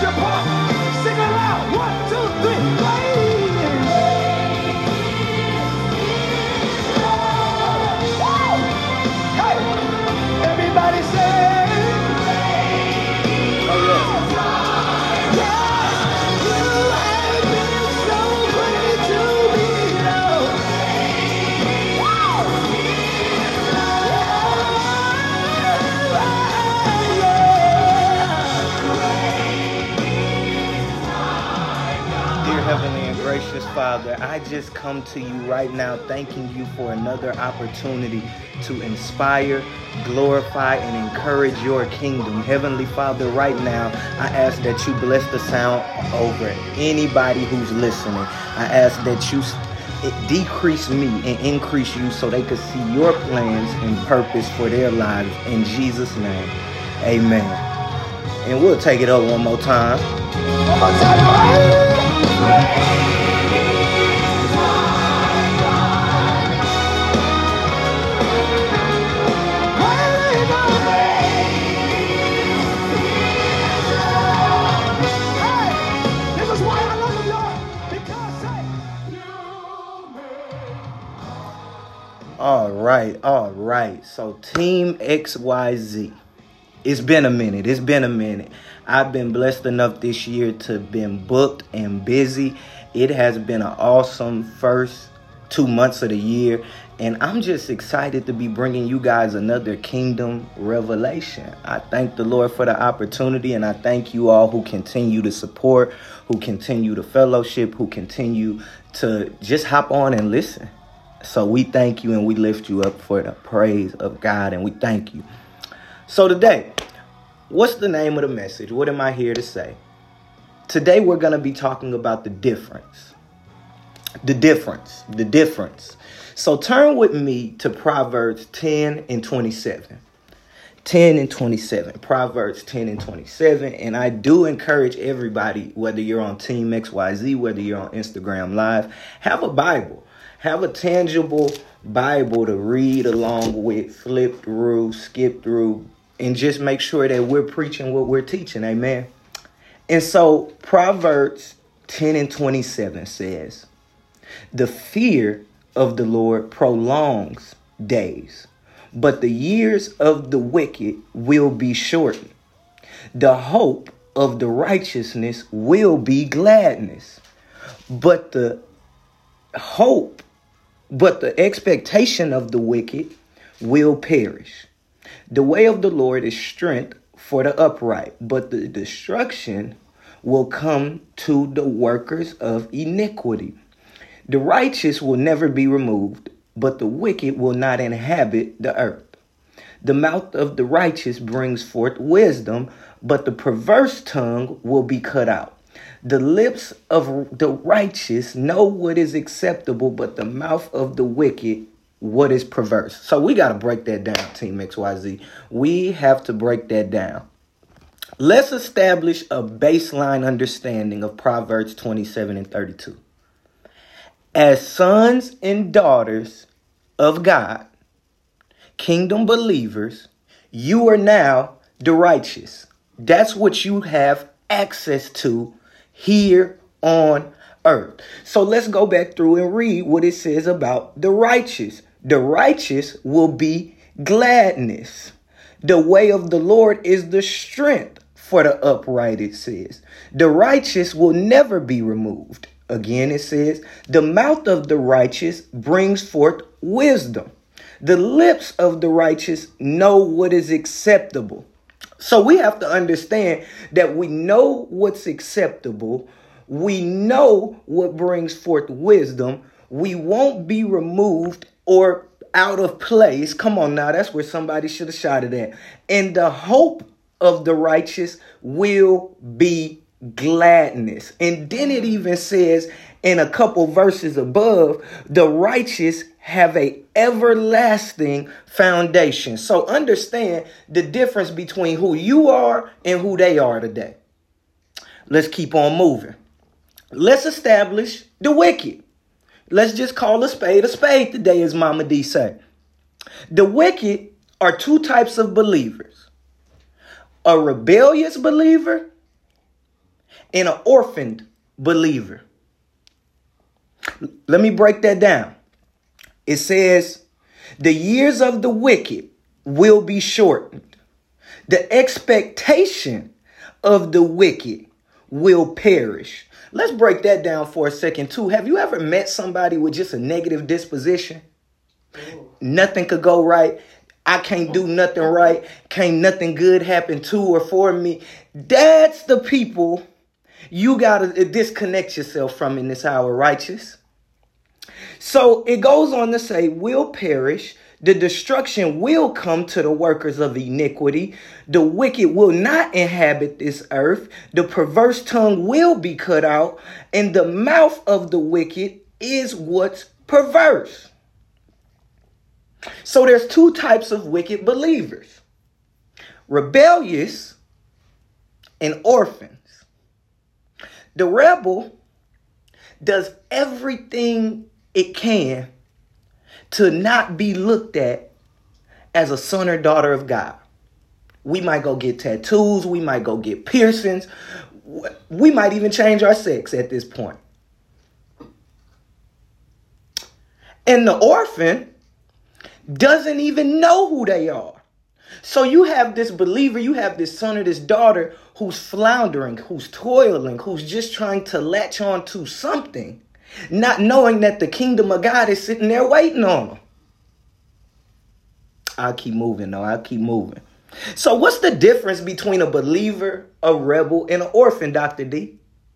your part. Sing it loud. 1, 2, 3. Hey, everybody say. Heavenly and gracious Father, I just come to you right now thanking you for another opportunity to inspire, glorify, and encourage your kingdom. Heavenly Father, right now, I ask that you bless the sound over anybody who's listening. I ask that you decrease me and increase you so they could see your plans and purpose for their lives. In Jesus' name, amen. And we'll take it up one more time. One more time. All right. So Team XYZ. It's been a minute. I've been blessed enough this year to been booked and busy. It has been an awesome first 2 months of the year. And I'm just excited to be bringing you guys another kingdom revelation. I thank the Lord for the opportunity, and I thank you all who continue to support, who continue to fellowship, who continue to just hop on and listen. So we thank you and we lift you up for the praise of God, and we thank you. So today, what's the name of the message? What am I here to say? Today we're going to be talking about the difference. The difference. So turn with me to Proverbs 10 and 27. 10 and 27. Proverbs 10 and 27. And I do encourage everybody, whether you're on Team XYZ, whether you're on Instagram Live, have a Bible. Have a tangible Bible to read along with, flip through, skip through, and just make sure that we're preaching what we're teaching. Amen. And so Proverbs 10 and 27 says, "The fear of the Lord prolongs days, but the years of the wicked will be shortened. The hope of the righteousness will be gladness, but the expectation of the wicked will perish. The way of the Lord is strength for the upright, but the destruction will come to the workers of iniquity. The righteous will never be removed, but the wicked will not inhabit the earth. The mouth of the righteous brings forth wisdom, but the perverse tongue will be cut out. The lips of the righteous know what is acceptable, but the mouth of the wicked what is perverse." So we got to break that down, Team XYZ. We have to break that down. Let's establish a baseline understanding of Proverbs 27 and 32. As sons and daughters of God, kingdom believers, you are now the righteous. That's what you have access to here on earth. So let's go back through and read what it says about the righteous. The righteous will be gladness. The way of the Lord is the strength for the upright, it says. The righteous will never be removed. Again, it says, the mouth of the righteous brings forth wisdom. The lips of the righteous know what is acceptable. So we have to understand that we know what's acceptable. We know what brings forth wisdom. We won't be removed or out of place. Come on now, that's where somebody should have shouted at. And the hope of the righteous will be gladness. And then it even says in a couple verses above, the righteous have a everlasting foundation. So understand the difference between who you are and who they are today. Let's keep on moving. Let's establish the wicked. Let's just call a spade today, as Mama D said. The wicked are two types of believers. A rebellious believer and an orphaned believer. Let me break that down. It says, the years of the wicked will be shortened. The expectation of the wicked will perish. Let's break that down for a second too. Have you ever met somebody with just a negative disposition? Nothing could go right. I can't do nothing right. Can't nothing good happen to or for me. That's the people you got to disconnect yourself from in this hour, righteous. So it goes on to say, will perish. The destruction will come to the workers of iniquity. The wicked will not inhabit this earth. The perverse tongue will be cut out. And the mouth of the wicked is what's perverse. So there's two types of wicked believers. Rebellious and orphans. The rebel does everything it can to not be looked at as a son or daughter of God. We might go get tattoos. We might go get piercings. We might even change our sex at this point. And the orphan doesn't even know who they are. So you have this believer, you have this son or this daughter who's floundering, who's toiling, who's just trying to latch on to something, not knowing that the kingdom of God is sitting there waiting on them. I'll keep moving, though. I'll keep moving. So what's the difference between a believer, a rebel, and an orphan, Dr. D?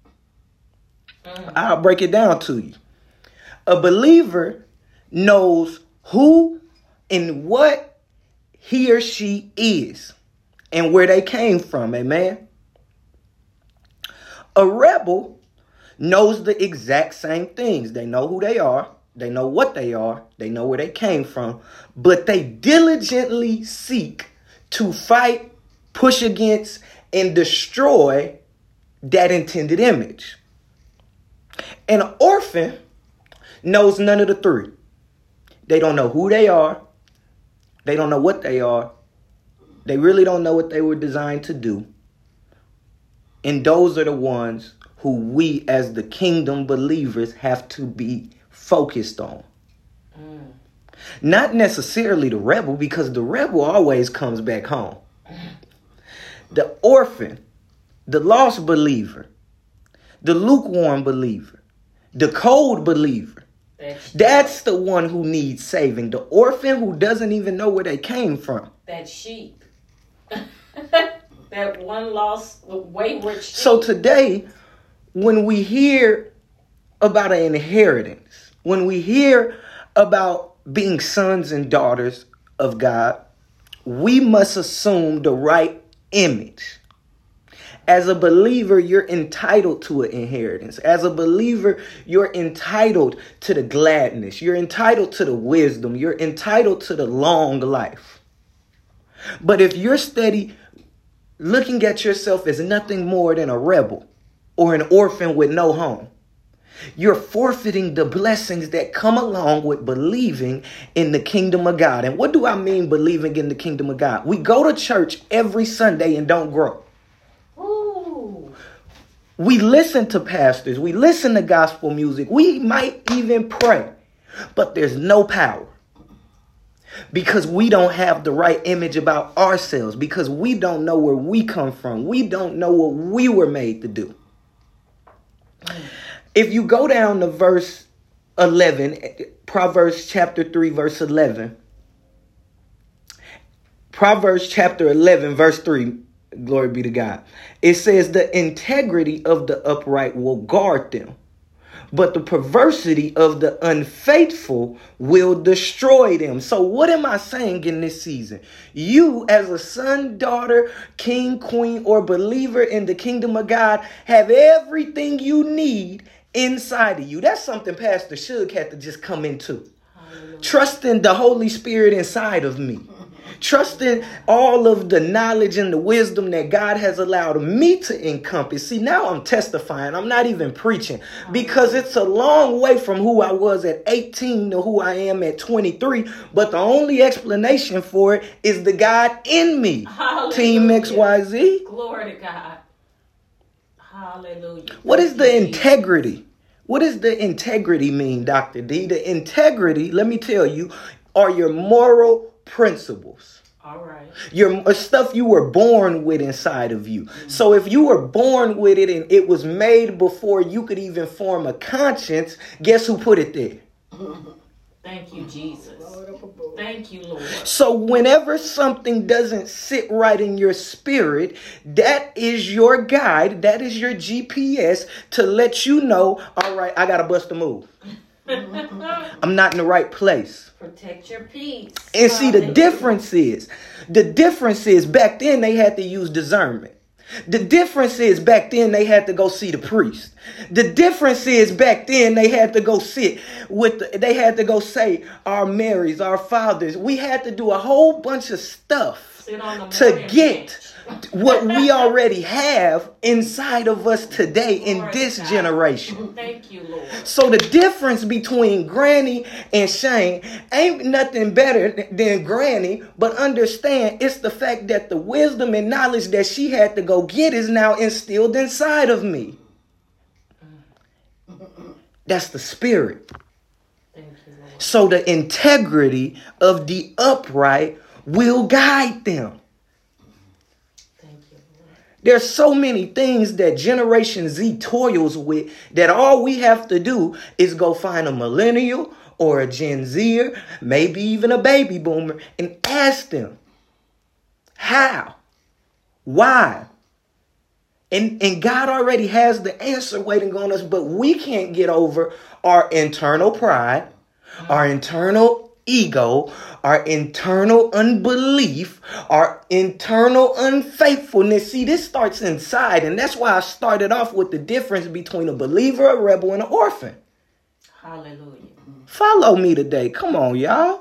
I'll break it down to you. A believer knows who and what he or she is and where they came from. Amen. A rebel knows the exact same things. They know who they are. They know what they are. They know where they came from. But they diligently seek to fight, push against, and destroy that intended image. An orphan knows none of the three. They don't know who they are. They don't know what they are. They really don't know what they were designed to do. And those are the ones who we as the kingdom believers have to be focused on. Not necessarily the rebel, because the rebel always comes back home. The orphan, the lost believer, the lukewarm believer, the cold believer, that's the one who needs saving. The orphan who doesn't even know where they came from. That sheep. That one lost, wayward sheep. So today, when we hear about an inheritance, when we hear about being sons and daughters of God, we must assume the right image. As a believer, you're entitled to an inheritance. As a believer, you're entitled to the gladness. You're entitled to the wisdom. You're entitled to the long life. But if you're steady looking at yourself as nothing more than a rebel or an orphan with no home, you're forfeiting the blessings that come along with believing in the kingdom of God. And what do I mean believing in the kingdom of God? We go to church every Sunday and don't grow. We listen to pastors. We listen to gospel music. We might even pray. But there's no power. Because we don't have the right image about ourselves. Because we don't know where we come from. We don't know what we were made to do. If you go down to verse 11, Proverbs chapter 3, verse 11. Proverbs chapter 11, verse 3. Glory be to God. It says the integrity of the upright will guard them, but the perversity of the unfaithful will destroy them. So what am I saying in this season? You as a son, daughter, king, queen, or believer in the kingdom of God have everything you need inside of you. That's something Pastor Shug had to just come into. Trusting the Holy Spirit inside of me. Trusting all of the knowledge and the wisdom that God has allowed me to encompass. See, now I'm testifying. I'm not even preaching, because it's a long way from who I was at 18 to who I am at 23. But the only explanation for it is the God in me. Hallelujah. Team XYZ. Glory to God. Hallelujah. What is Thank the you, Jesus. integrity? What does the integrity mean, Dr. D? The integrity, let me tell you, are your moral principles. All right. Your stuff you were born with inside of you. So if you were born with it and it was made before you could even form a conscience, guess who put it there? Thank you, Jesus. Thank you, Lord. So whenever something doesn't sit right in your spirit, that is your guide, that is your GPS to let you know, all right, I got to bust a move. I'm not in the right place. Protect your peace. And see, the difference is back then they had to use discernment. The difference is back then they had to go see the priest. The difference is back then they had to go sit they had to go say our Marys, our fathers. We had to do a whole bunch of stuff to get what we already have inside of us today in this generation. Thank you, Lord. So the difference between Granny and Shane ain't nothing better than Granny, but understand it's the fact that the wisdom and knowledge that she had to go get is now instilled inside of me. That's the spirit. Thank you, Lord. So the integrity of the upright will guide them. Thank you, Lord. There's so many things that Generation Z toils with that all we have to do is go find a millennial or a Gen Zer, maybe even a baby boomer, and ask them, how? Why? And God already has the answer waiting on us, but we can't get over our internal pride, our internal ego, our internal unbelief, our internal unfaithfulness. See, this starts inside, and that's why I started off with the difference between a believer, a rebel, and an orphan. Hallelujah. Follow me today. Come on, y'all.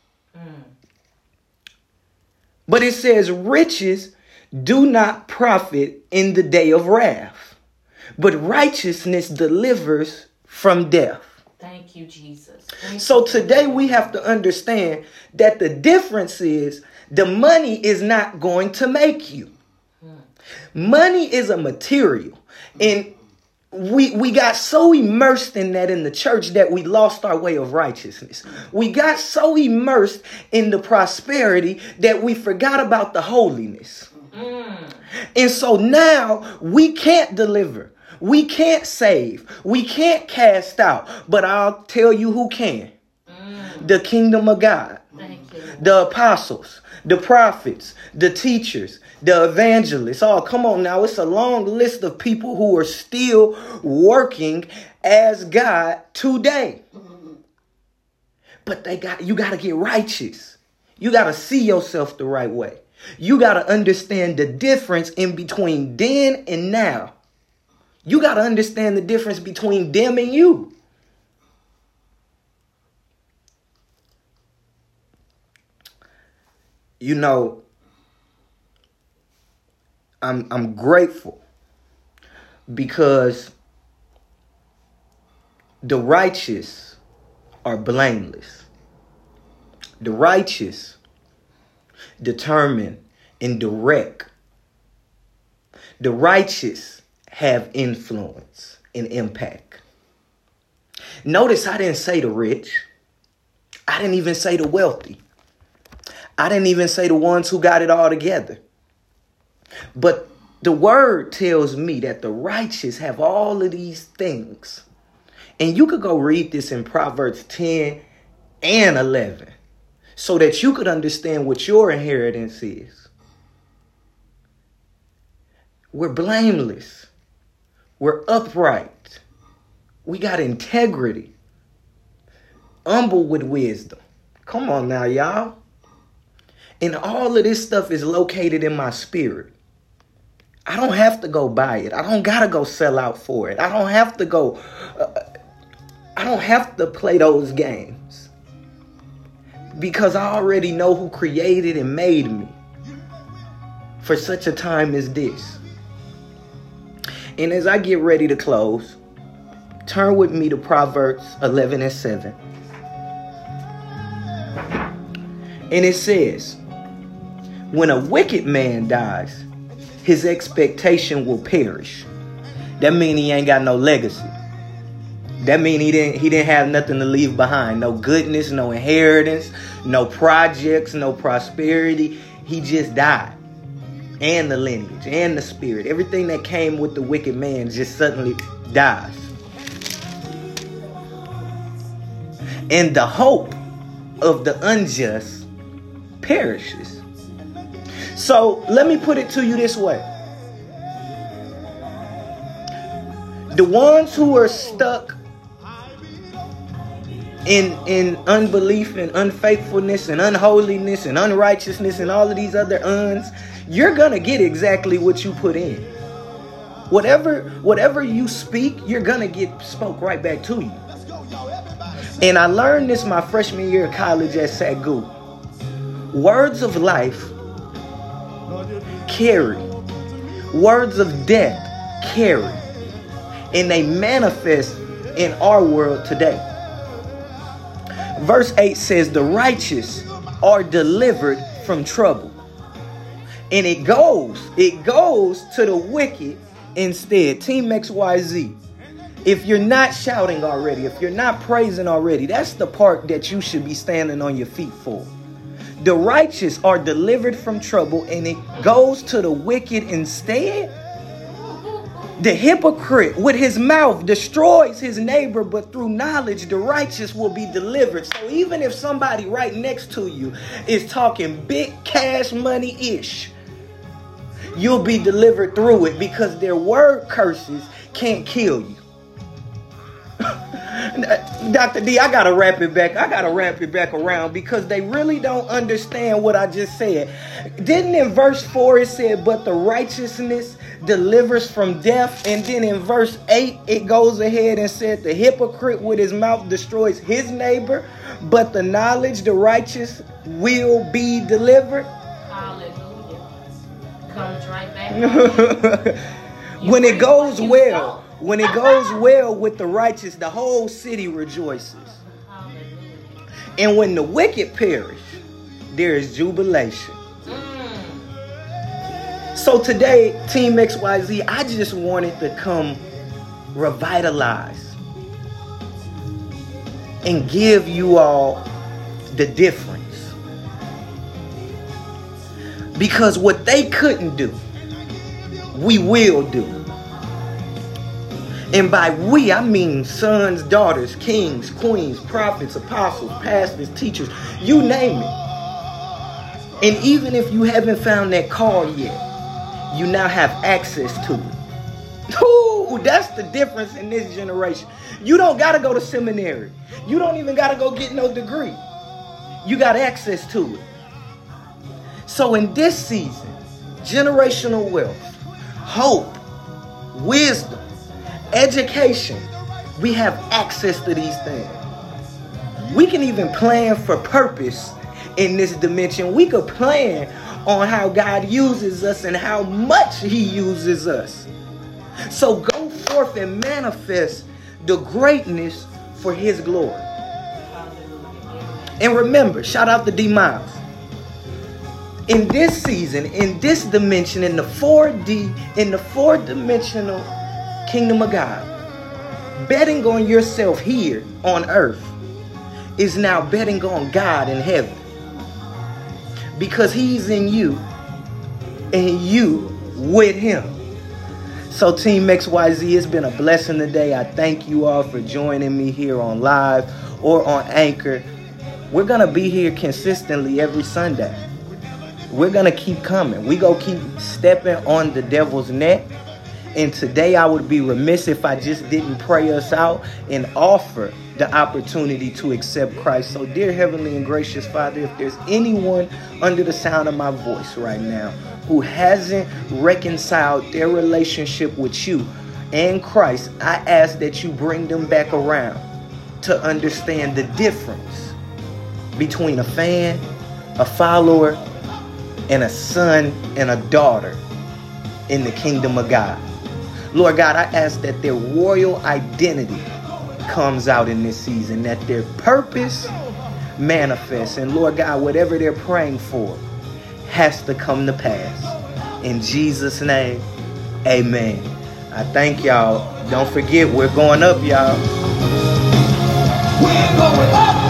But it says riches do not profit in the day of wrath, but righteousness delivers from death. Thank you, Jesus. So today we have to understand that the difference is the money is not going to make you. Money is a material. And we got so immersed in that in the church that we lost our way of righteousness. We got so immersed in the prosperity that we forgot about the holiness. And so now we can't deliver. We can't save. We can't cast out. But I'll tell you who can. The kingdom of God. Thank you, Lord. The apostles, the prophets, the teachers, the evangelists. Oh, come on now. It's a long list of people who are still working as God today. But you got to get righteous. You got to see yourself the right way. You got to understand the difference in between then and now. You got to understand the difference between them and you. You know, I'm grateful because the righteous are blameless. The righteous determine and direct. The righteous have influence and impact. Notice I didn't say the rich. I didn't even say the wealthy. I didn't even say the ones who got it all together. But the word tells me that the righteous have all of these things. And you could go read this in Proverbs 10 and 11 so that you could understand what your inheritance is. We're blameless. We're upright. We got integrity. Humble with wisdom. Come on now, y'all. And all of this stuff is located in my spirit. I don't have to go buy it. I don't got to go sell out for it. I don't have to go. I don't have to play those games. Because I already know who created and made me for such a time as this. And as I get ready to close, turn with me to Proverbs 11 and 7. And it says, when a wicked man dies, his expectation will perish. that mean he ain't got no legacy. That mean he didn't have nothing to leave behind. No goodness, no inheritance, no projects, no prosperity. He just died. And the lineage and the spirit. Everything that came with the wicked man just suddenly dies. And the hope of the unjust perishes. So let me put it to you this way. The ones who are stuck in unbelief and unfaithfulness and unholiness and unrighteousness and all of these other uns, you're gonna get exactly what you put in. Whatever you speak, you're gonna get spoke right back to you. And I learned this my freshman year of college at SAGU. Words of life carry. Words of death carry. And they manifest in our world today. Verse 8 says, the righteous are delivered from trouble. And it goes to the wicked instead. Team XYZ. If you're not shouting already, if you're not praising already, that's the part that you should be standing on your feet for. The righteous are delivered from trouble, and it goes to the wicked instead. The hypocrite with his mouth destroys his neighbor, but through knowledge, the righteous will be delivered. So even if somebody right next to you is talking big cash money-ish, you'll be delivered through it because their word curses can't kill you. Dr. D, I gotta wrap it back around because they really don't understand what I just said. Didn't in verse 4 it said, but the righteousness delivers from death? And then in verse 8 it goes ahead and said, the hypocrite with his mouth destroys his neighbor, but the knowledge, the righteous will be delivered. Hallelujah. Comes right back. When it goes well, when it goes well with the righteous, the whole city rejoices. And when the wicked perish, there is jubilation. So today, Team XYZ, I just wanted to come revitalize and give you all the difference. Because what they couldn't do, we will do. And by we, I mean sons, daughters, kings, queens, prophets, apostles, pastors, teachers, you name it. And even if you haven't found that call yet, you now have access to it. Ooh, that's the difference in this generation. You don't got to go to seminary. You don't even got to go get no degree. You got access to it. So in this season, generational wealth, hope, wisdom, education, we have access to these things. We can even plan for purpose in this dimension. We could plan on how God uses us and how much he uses us. So go forth and manifest the greatness for his glory. And remember, shout out to D Miles. In this season, in this dimension, in the 4D, in the 4-dimensional kingdom of God, betting on yourself here on earth is now betting on God in heaven. Because he's in you and you with him. So Team XYZ, it's been a blessing today. I thank you all for joining me here on live or on Anchor. We're going to be here consistently every Sunday. We're going to keep coming. We're going to keep stepping on the devil's neck. And today I would be remiss if I just didn't pray us out and offer the opportunity to accept Christ. So dear Heavenly and Gracious Father, if there's anyone under the sound of my voice right now who hasn't reconciled their relationship with you and Christ, I ask that you bring them back around to understand the difference between a fan, a follower, and a son and a daughter in the kingdom of God. Lord God, I ask that their royal identity comes out in this season, that their purpose manifests. And Lord God, whatever they're praying for has to come to pass. In Jesus' name, amen. I thank y'all. Don't forget, we're going up, y'all. We're going up.